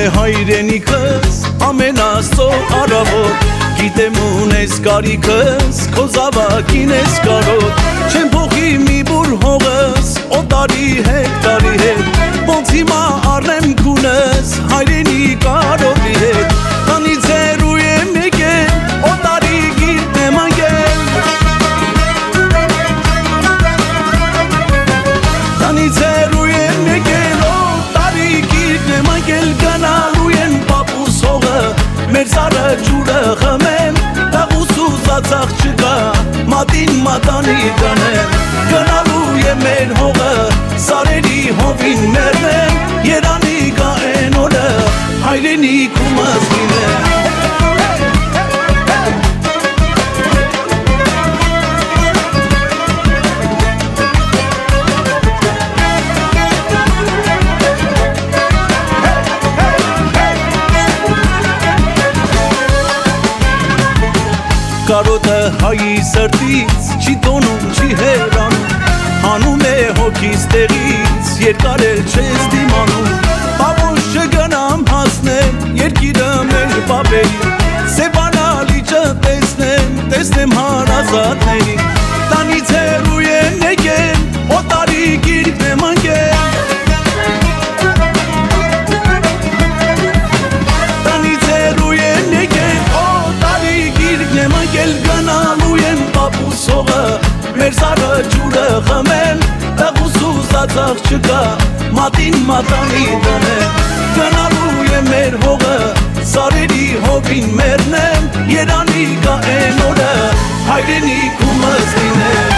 հայրենիքս ամենաստո առավոտ Գիտեմ ունես կարիքս, քո զավակին ես կարոտ Չեմ փոխի մի բուր հողս, օտարի հետ Ոնց հիմա առնեմ քունս, հայրենիք առօրի հետ Տանից հեռու եմ եկել, օտարի գիրկն եմ անգել Տանից հեռու եմ եկել, օտարի գիրկն եմ անգել Գնալու եմ պապուս հողը, մեր սարը ջուրը խմեմ Տաղուս ու զացախ չկա, մատին մատանի կանեմ Գնալու եմ մեր հողը, սարերի հովին մերնեմ Երանի կա են օրը, հայրենիք ու մազգին է Կարոտը հայի սրտից, չի տոնում, չի հեռանում Հանում է հոգիս տեղից, երկար էլ չես դիմանում Պավոս չգնամ հասնեմ, երկիրը մեր պապերի Սեբանալիճը տեսնեմ հարազատների Տանից հեռու եմ եկել, օտարի գիրկն եմ անգել Տանից հեռու եմ եկել, օտարի գիրկն եմ անգել Գնալու եմ պապուս հողը, մեր սարը ջուրը խմեմ Տաղուս ու զացախ չկա, մատին մատանի կանեմ Գնալու եմ մեր հողը, սարերի հովին մերնեմ Երանի կա են օրը, հայրենիք ու մզկին է